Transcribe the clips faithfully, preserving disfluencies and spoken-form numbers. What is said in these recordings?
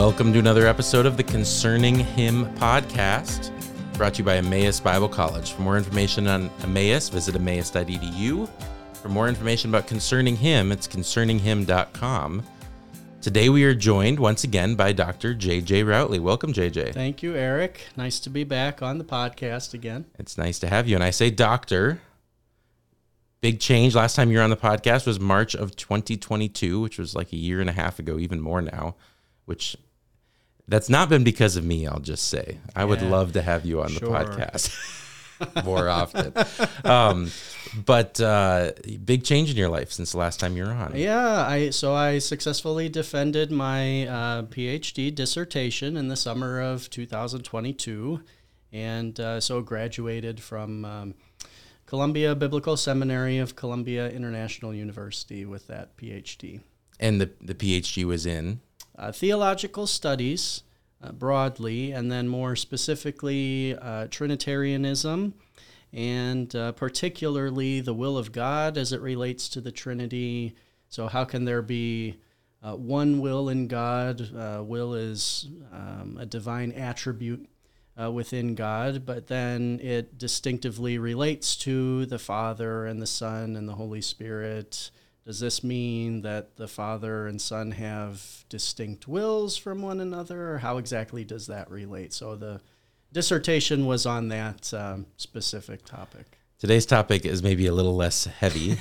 Welcome to another episode of the Concerning Him podcast, brought to you by Emmaus Bible College. For more information on Emmaus, visit emmaus dot e d u. For more information about Concerning Him, it's concerning him dot com. Today we are joined once again by Doctor J J Routley. Welcome, J J. Thank you, Eric. Nice to be back on the podcast again. It's nice to have you. And I say doctor. Big change. Last time you were on the podcast was March of twenty twenty-two, which was like a year and a half ago, even more now, which that's not been because of me, I'll just say. I yeah, would love to have you on sure. the podcast more often. Um, but uh, big change in your life since the last time you were on. Yeah, I so I successfully defended my uh, PhD dissertation in the summer of two thousand twenty-two, and uh, so graduated from um, Columbia Biblical Seminary of Columbia International University with that PhD. And the, the PhD was in? Uh, theological studies uh, broadly, and then more specifically uh, Trinitarianism, and uh, particularly the will of God as it relates to the Trinity. So how can there be uh, one will in God? Uh, will is um, a divine attribute uh, within God, but then it distinctively relates to the Father and the Son and the Holy Spirit. Does this mean that the Father and Son have distinct wills from one another, or how exactly does that relate? So the dissertation was on that um, specific topic. Today's topic is maybe a little less heavy.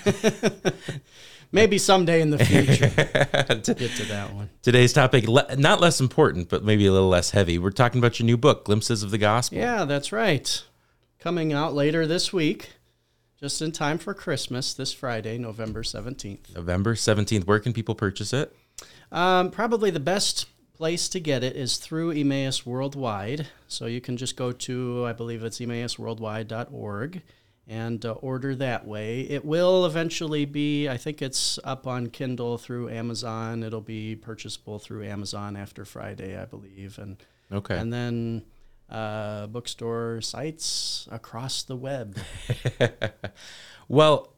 Maybe someday in the future to get to that one. Today's topic, le- not less important, but maybe a little less heavy. We're talking about your new book, Glimpses of the Gospel. Yeah, that's right. Coming out later this week. Just in time for Christmas, this Friday, November seventeenth. November seventeenth. Where can people purchase it? Um, probably the best place to get it is through Emmaus Worldwide. So you can just go to, I believe it's emmaus worldwide dot org, and uh, order that way. It will eventually be, I think it's up on Kindle through Amazon. It'll be purchasable through Amazon after Friday, I believe. And okay. And then... Uh, bookstore sites across the web. Well,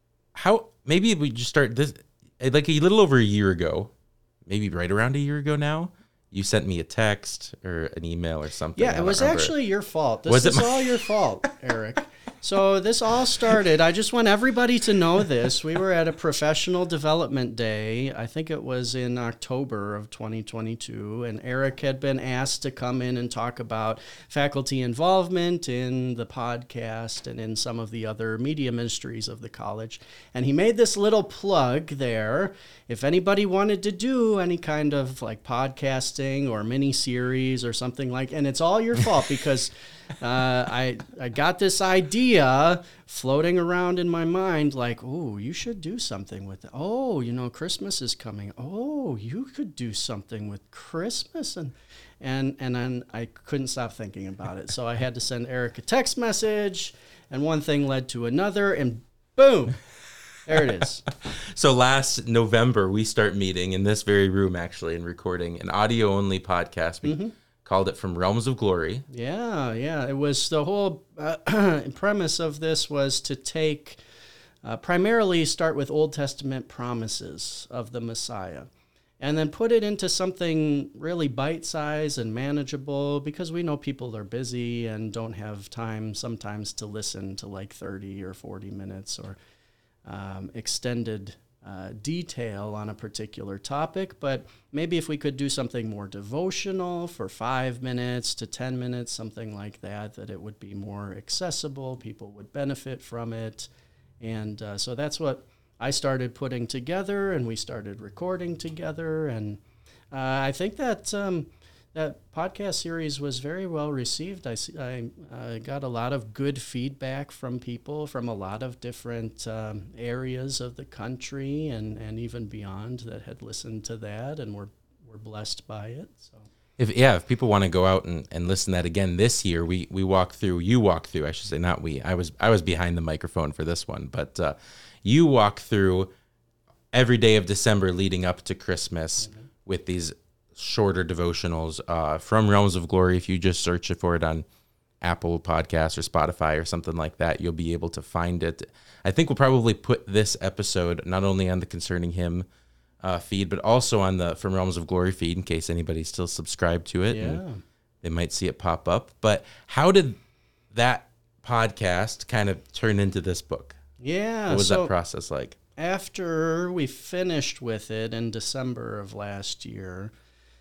how maybe we just start this like a little over a year ago, maybe right around a year ago now. You sent me a text or an email or something. Yeah, it was remember. actually your fault. This was is it my- all your fault, Eric. So this all started, I just want everybody to know this. We were at a professional development day. I think it was in October of twenty twenty-two, and Eric had been asked to come in and talk about faculty involvement in the podcast and in some of the other media ministries of the college. And he made this little plug there. If anybody wanted to do any kind of like podcasting or mini series or something like, and it's all your fault because uh, I I got this idea floating around in my mind like, oh, you should do something with it. Oh, you know, Christmas is coming. Oh, you could do something with Christmas. And and and then I couldn't stop thinking about it. So I had to send Eric a text message, and one thing led to another, and boom. There it is. So last November, we start meeting in this very room, actually, and recording an audio-only podcast. We mm-hmm. called it From Realms of Glory. Yeah, yeah. It was the whole uh, premise of this was to take, uh, primarily start with Old Testament promises of the Messiah, and then put it into something really bite-sized and manageable, because we know people are busy and don't have time sometimes to listen to like thirty or forty minutes or Um, extended uh, detail on a particular topic, but maybe if we could do something more devotional for five minutes to ten minutes, something like that, that it would be more accessible, people would benefit from it. And uh, so that's what I started putting together, and we started recording together. And uh, I think that um, that podcast series was very well received. I, I uh, got a lot of good feedback from people from a lot of different um, areas of the country and, and even beyond that had listened to that and were, were blessed by it. So, if yeah, if people want to go out and, and listen to that again this year, we we walk through, you walk through, I should say, not we. I was I was behind the microphone for this one, but uh, you walk through every day of December leading up to Christmas mm-hmm. with these shorter devotionals uh, from Realms of Glory. If you just search for it on Apple Podcasts or Spotify or something like that, you'll be able to find it. I think we'll probably put this episode not only on the Concerning Him uh, feed, but also on the From Realms of Glory feed, in case anybody's still subscribed to it. Yeah. And they might see it pop up. But how did that podcast kind of turn into this book? Yeah. What was so that process like? After we finished with it in December of last year,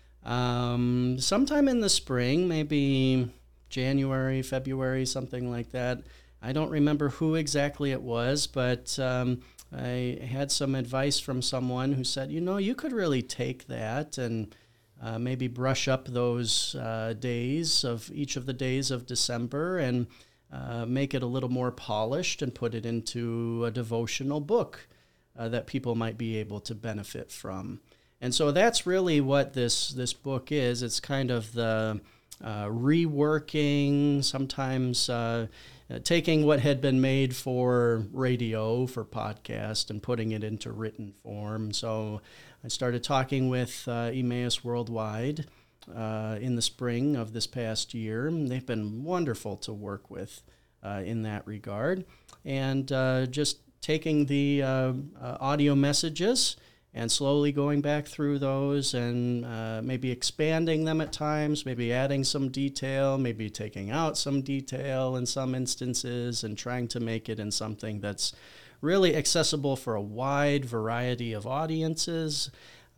um, sometime in the spring, maybe January, February, something like that. I don't remember who exactly it was, but um, I had some advice from someone who said, you know, you could really take that and uh, maybe brush up those uh, days of each of the days of December and uh, make it a little more polished and put it into a devotional book uh, that people might be able to benefit from. And so that's really what this, this book is. It's kind of the uh, reworking, sometimes uh, Uh, taking what had been made for radio, for podcast, and putting it into written form. So I started talking with uh, Emmaus Worldwide uh, in the spring of this past year. They've been wonderful to work with uh, in that regard. And uh, just taking the uh, uh, audio messages and slowly going back through those and uh, maybe expanding them at times, maybe adding some detail, maybe taking out some detail in some instances, and trying to make it in something that's really accessible for a wide variety of audiences.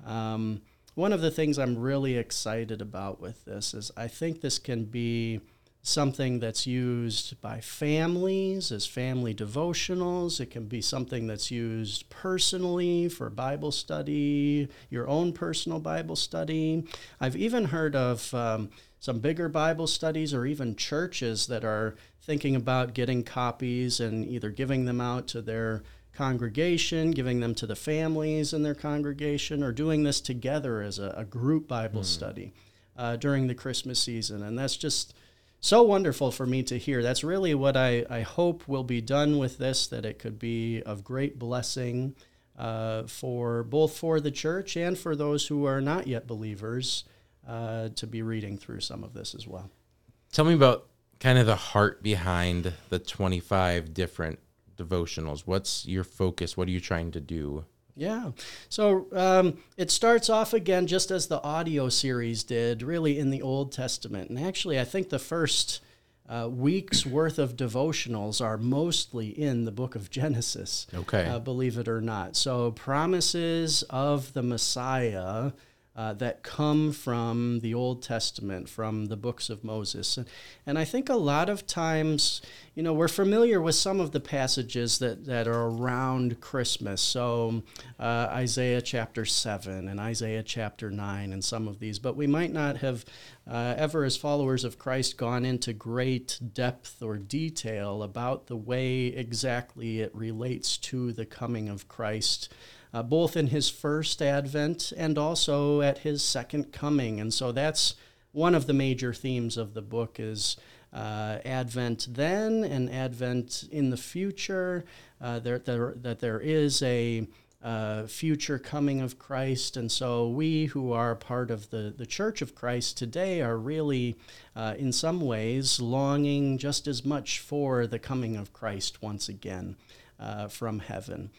Um, one of the things I'm really excited about with this is I think this can be something that's used by families as family devotionals. It can be something that's used personally for Bible study, your own personal Bible study. I've even heard of um, some bigger Bible studies or even churches that are thinking about getting copies and either giving them out to their congregation, giving them to the families in their congregation, or doing this together as a, a group Bible mm. study uh, during the Christmas season. And that's just so wonderful for me to hear. That's really what I, I hope will be done with this, that it could be of great blessing uh, for both for the church and for those who are not yet believers uh, to be reading through some of this as well. Tell me about kind of the heart behind the twenty-five different devotionals. What's your focus? What are you trying to do? Yeah. So um, it starts off again just as the audio series did, really in the Old Testament. And actually, I think the first uh, week's worth of devotionals are mostly in the book of Genesis, okay. uh, believe it or not. So promises of the Messiah uh, that come from the Old Testament, from the books of Moses. And, and I think a lot of times, you know, we're familiar with some of the passages that, that are around Christmas. So uh, Isaiah chapter seven and Isaiah chapter nine and some of these, but we might not have uh, ever, as followers of Christ, gone into great depth or detail about the way exactly it relates to the coming of Christ, Uh, both in his first advent and also at his second coming. And so that's one of the major themes of the book is uh, Advent then and Advent in the future, uh, there, there, that there is a uh, future coming of Christ. And so we who are part of the, the Church of Christ today are really, uh, in some ways, longing just as much for the coming of Christ once again uh, from heaven.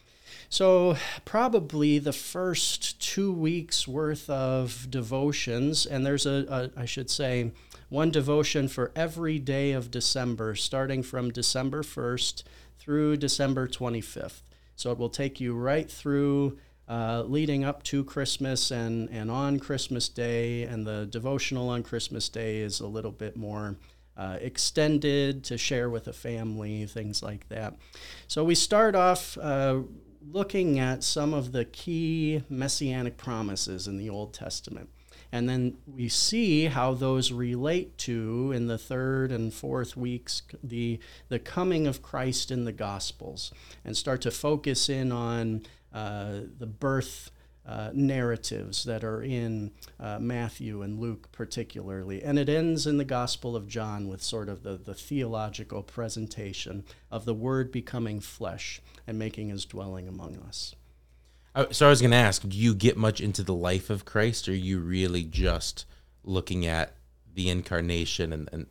So probably the first two weeks worth of devotions, and there's a, a, I should say, one devotion for every day of December, starting from December first through December twenty-fifth. So it will take you right through uh, leading up to Christmas and, and on Christmas Day, and the devotional on Christmas Day is a little bit more Uh, extended to share with a family, things like that. So we start off uh, looking at some of the key messianic promises in the Old Testament. And then we see how those relate to, in the third and fourth weeks, the, the coming of Christ in the Gospels, and start to focus in on uh, the birth Uh, narratives that are in uh, Matthew and Luke particularly. And it ends in the Gospel of John with sort of the, the theological presentation of the Word becoming flesh and making his dwelling among us. Uh, so I was going to ask, do you get much into the life of Christ, or are you really just looking at the incarnation and, and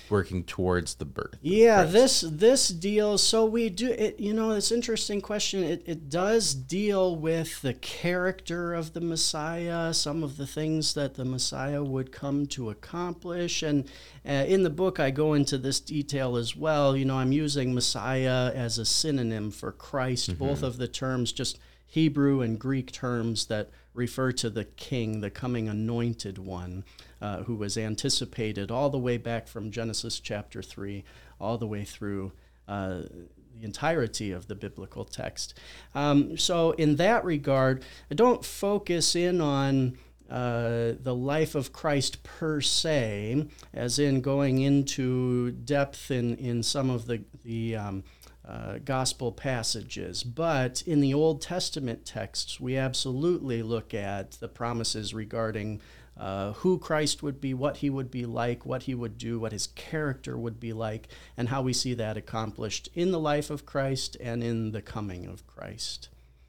working towards the birth. Yeah, this this deals. So we do it. You know, it's an interesting question. It it does deal with the character of the Messiah, some of the things that the Messiah would come to accomplish, and uh, in the book I go into this detail as well. You know, I'm using Messiah as a synonym for Christ. Mm-hmm. Both of the terms, just Hebrew and Greek terms that refer to the King, the coming anointed one, uh, who was anticipated all the way back from Genesis chapter three, all the way through uh, the entirety of the biblical text. Um, so in that regard, I don't focus in on uh, the life of Christ per se, as in going into depth in, in some of the, the um, Uh, gospel passages, but in the Old Testament texts, we absolutely look at the promises regarding uh, who Christ would be, what he would be like, what he would do, what his character would be like, and how we see that accomplished in the life of Christ and in the coming of Christ.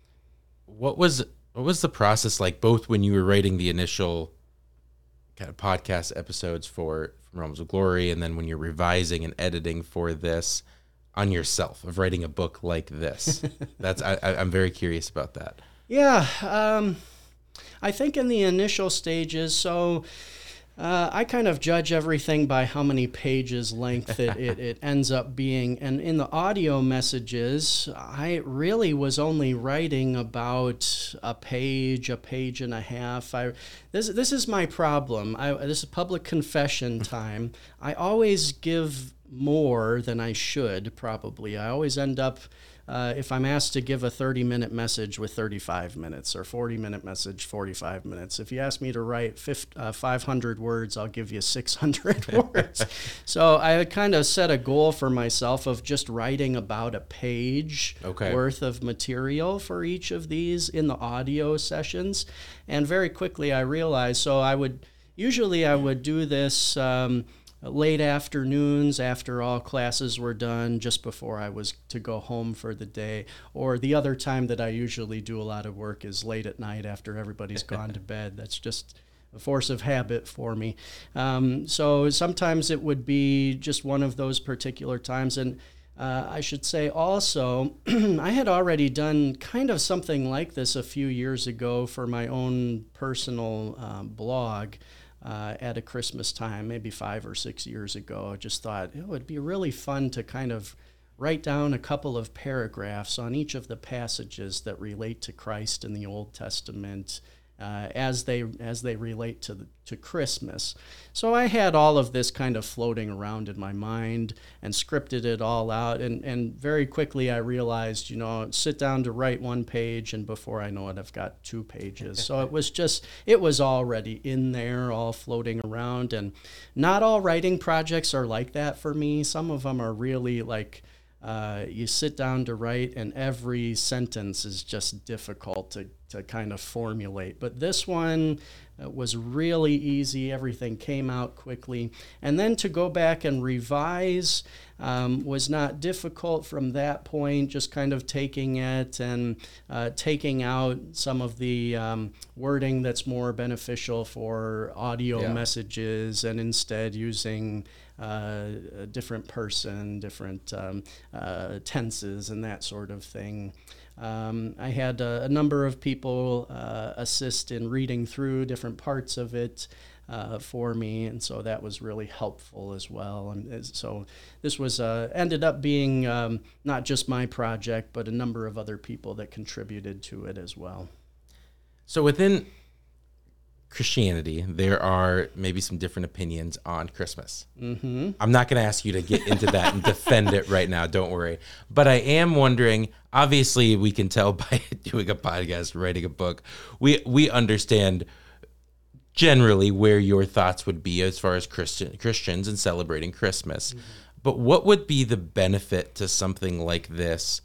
What was what was the process like, both when you were writing the initial kind of podcast episodes for From Realms of Glory, and then when you're revising and editing for this, on yourself, of writing a book like this? That's I, I'm very curious about that. Yeah, um, I think in the initial stages, so uh, I kind of judge everything by how many pages length it, it, it ends up being. And in the audio messages, I really was only writing about a page, a page and a half. I this this is my problem. I, this is public confession time. I always give more than I should, probably. I always end up, uh, if I'm asked to give a thirty-minute message, with thirty-five minutes, or forty-minute message, forty-five minutes. If you ask me to write fifty, uh, five hundred words, I'll give you six hundred words. So I kind of set a goal for myself of just writing about a page okay. worth of material for each of these in the audio sessions. And very quickly I realized, so I would, usually I would do this um, late afternoons after all classes were done, just before I was to go home for the day. Or the other time that I usually do a lot of work is late at night after everybody's gone to bed. That's just a force of habit for me. Um, so sometimes it would be just one of those particular times. And uh, I should say also, I had already done kind of something like this a few years ago for my own personal um, blog. Uh, at a Christmas time, maybe five or six years ago. I just thought it would be really fun to kind of write down a couple of paragraphs on each of the passages that relate to Christ in the Old Testament uh, as they as they relate to the, to Christmas. So I had all of this kind of floating around in my mind and scripted it all out. And, and very quickly I realized, you know, sit down to write one page, and before I know it, I've got two pages. So it was just, it was already in there, all floating around. And not all writing projects are like that for me. Some of them are really like, Uh, you sit down to write, and every sentence is just difficult to, to kind of formulate. But this one uh, was really easy. Everything came out quickly. And then to go back and revise um, was not difficult from that point, just kind of taking it and uh, taking out some of the um, wording that's more beneficial for audio yeah. messages, and instead using Uh, a different person, different um, uh, tenses, and that sort of thing. Um, I had a, a number of people uh, assist in reading through different parts of it uh, for me, and so that was really helpful as well. And so this was uh, ended up being um, not just my project, but a number of other people that contributed to it as well. So within Christianity, there are maybe some different opinions on Christmas. Mm-hmm. I'm not going to ask you to get into that and defend it right now, don't worry. But I am wondering, obviously we can tell by doing a podcast, writing a book, we we understand generally where your thoughts would be as far as Christian Christians and celebrating Christmas. Mm-hmm. But what would be the benefit to something like this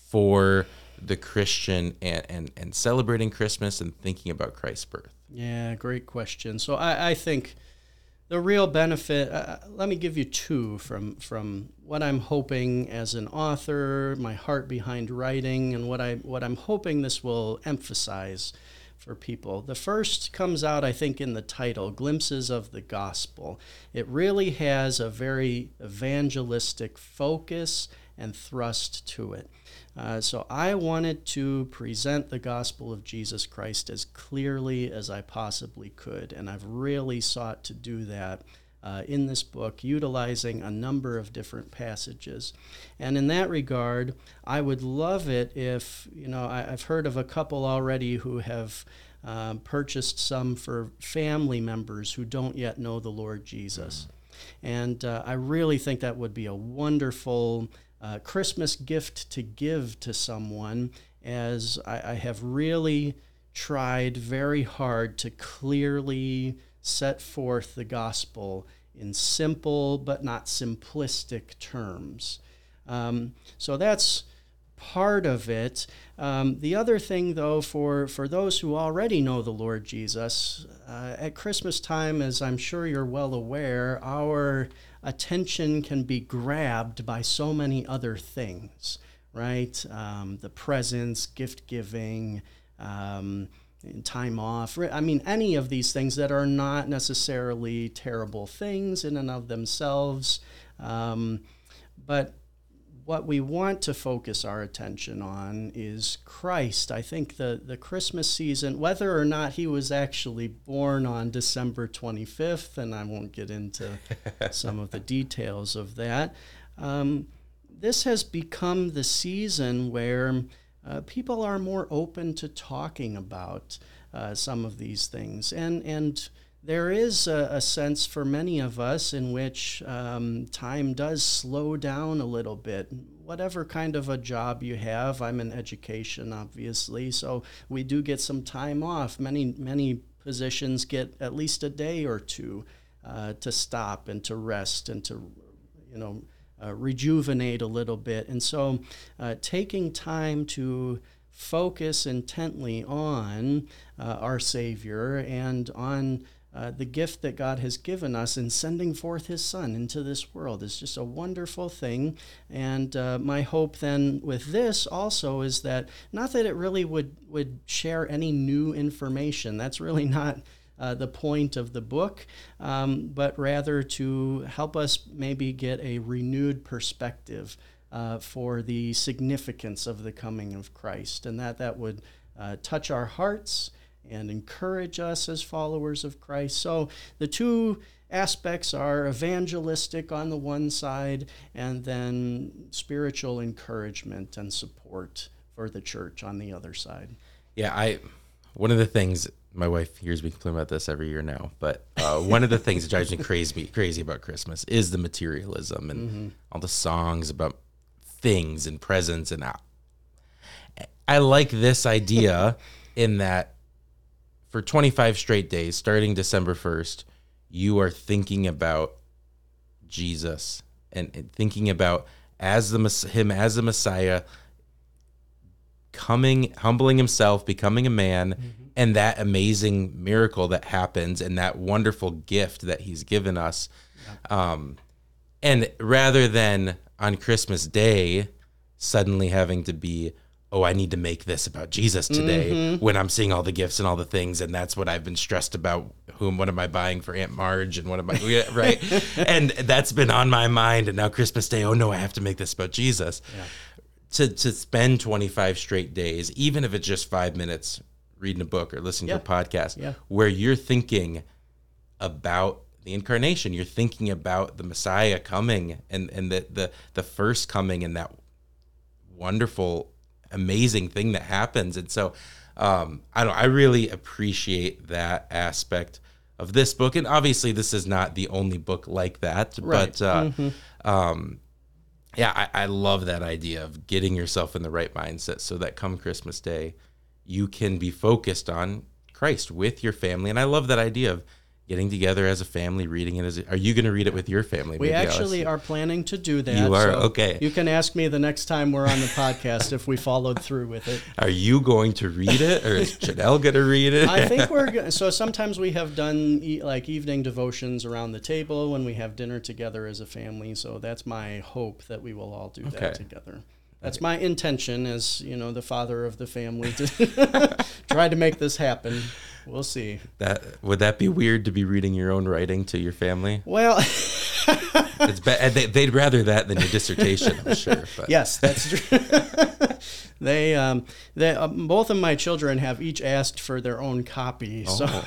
for the Christian and, and, and celebrating Christmas and thinking about Christ's birth? Yeah, great question. So I, I think the real benefit, uh, let me give you two from from what I'm hoping as an author, my heart behind writing, and what I what I'm hoping this will emphasize for people. The first comes out, I think, in the title, Glimpses of the Gospel. It really has a very evangelistic focus and thrust to it. Uh, so I wanted to present the gospel of Jesus Christ as clearly as I possibly could, and I've really sought to do that uh, in this book, utilizing a number of different passages. And in that regard, I would love it if, you know, I, I've heard of a couple already who have um, purchased some for family members who don't yet know the Lord Jesus. And uh, I really think that would be a wonderful Uh, Christmas gift to give to someone, as I, I have really tried very hard to clearly set forth the gospel in simple but not simplistic terms. Um, so that's part of it. Um, the other thing, though, for, for those who already know the Lord Jesus, uh, at Christmas time, as I'm sure you're well aware, our attention can be grabbed by so many other things, right? Um, the presents, gift giving, um, time off. I mean, any of these things that are not necessarily terrible things in and of themselves. Um, but what we want to focus our attention on is Christ. I think the, the Christmas season, whether or not he was actually born on December twenty-fifth, and I won't get into some of the details of that, um, this has become the season where uh, people are more open to talking about uh, some of these things. And, and there is a, a sense for many of us in which um, time does slow down a little bit. Whatever kind of a job you have, I'm in education, obviously, so we do get some time off. Many, many positions get at least a day or two uh, to stop and to rest and to, you know, uh, rejuvenate a little bit. And so uh, taking time to focus intently on uh, our Savior and on Uh, the gift that God has given us in sending forth his Son into this world is just a wonderful thing. And uh, my hope then with this also is that, not that it really would, would share any new information. That's really not uh, the point of the book, um, but rather to help us maybe get a renewed perspective uh, for the significance of the coming of Christ, and that that would uh, touch our hearts and encourage us as followers of Christ. So the two aspects are evangelistic on the one side, and then spiritual encouragement and support for the church on the other side. Yeah, I. One of the things, my wife hears me complain about this every year now, but uh, one of the things that drives me crazy, crazy about Christmas is the materialism and mm-hmm. all the songs about things and presents. And I, I like this idea in that for twenty-five straight days, starting December first, you are thinking about Jesus and, and thinking about as the him as the Messiah, coming, humbling himself, becoming a man, mm-hmm. and that amazing miracle that happens and that wonderful gift that he's given us. Yeah. Um, and rather than on Christmas Day suddenly having to be, oh, I need to make this about Jesus today mm-hmm. when I'm seeing all the gifts and all the things, and that's what I've been stressed about. Whom, what am I buying for Aunt Marge, and what am I, right? And that's been on my mind, and now Christmas Day, oh no, I have to make this about Jesus. Yeah. To to spend twenty-five straight days, even if it's just five minutes reading a book or listening yeah. to a podcast, yeah. where you're thinking about the incarnation, you're thinking about the Messiah coming, and, and the, the, the first coming, and that wonderful amazing thing that happens. And so um I don't I really appreciate that aspect of this book, and obviously this is not the only book like that, right. but uh mm-hmm. um yeah I, I love that idea of getting yourself in the right mindset so that come Christmas Day you can be focused on Christ with your family. And I love that idea of getting together as a family, reading it. As a, are you going to read it with your family? We actually are planning to do that. You are? So okay. You can ask me the next time we're on the podcast if we followed through with it. Are you going to read it, or is Janelle going to read it? I think we're go- so sometimes we have done e- like evening devotions around the table when we have dinner together as a family. So that's my hope, that we will all do okay. that together. That's my intention as, you know, the father of the family to try to make this happen. We'll see. That would that be weird to be reading your own writing to your family? Well, it's be- they, they'd rather that than your dissertation, I'm sure. But. Yes, that's true. they, um, they, um, both of my children have each asked for their own copy. Oh. So,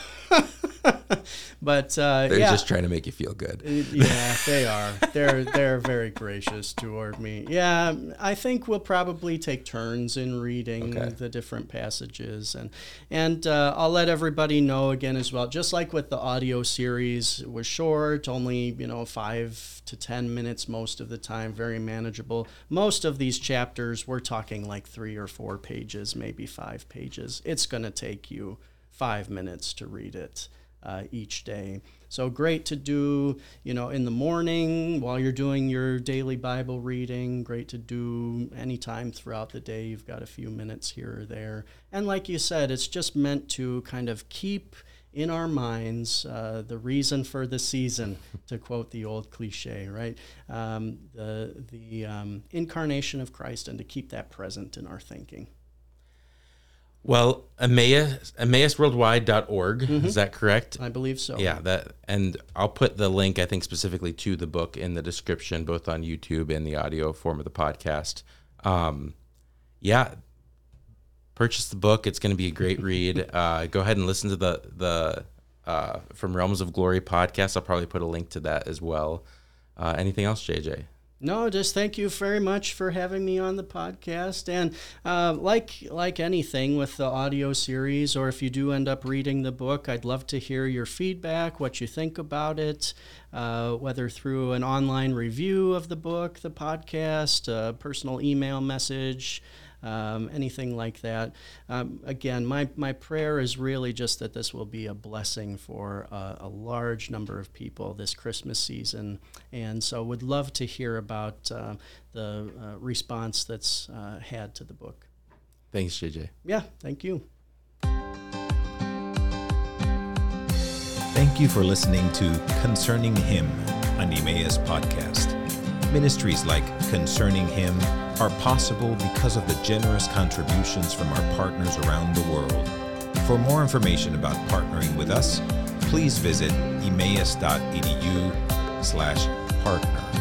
but uh, they're yeah. just trying to make you feel good. Yeah, they are. They're they're very gracious toward me. Yeah, I think we'll probably take turns in reading Okay. the different passages, and and uh, I'll let everybody know again as well. Just like with the audio series, it was short, only you know five to ten minutes most of the time, very manageable. Most of these chapters, we're talking like three or four pages, maybe five pages. It's going to take you five minutes to read it. Uh, each day. So great to do, you know, in the morning while you're doing your daily Bible reading. Great to do anytime throughout the day. You've got a few minutes here or there. And like you said, it's just meant to kind of keep in our minds uh, the reason for the season, to quote the old cliche, right? Um, the the um, incarnation of Christ, and to keep that present in our thinking. Well, Emmaus, Emmaus Worldwide dot org, mm-hmm. Is that correct? I believe so. Yeah, that, and I'll put the link, I think, specifically to the book in the description, both on YouTube and the audio form of the podcast. Um, yeah, purchase the book. It's going to be a great read. Uh, go ahead and listen to the the uh, From Realms of Glory podcast. I'll probably put a link to that as well. Uh, anything else, J J? No, just thank you very much for having me on the podcast. And uh, like like anything with the audio series, or if you do end up reading the book, I'd love to hear your feedback, what you think about it, uh, whether through an online review of the book, the podcast, a personal email message, um, anything like that. Um, again, my, my prayer is really just that this will be a blessing for uh, a large number of people this Christmas season. And so would love to hear about uh, the uh, response that's uh, had to the book. Thanks, J J. Yeah, thank you. Thank you for listening to Concerning Him, an Emmaus podcast. Ministries like Concerning Him are possible because of the generous contributions from our partners around the world. For more information about partnering with us, please visit emmaus dot e d u slash partner.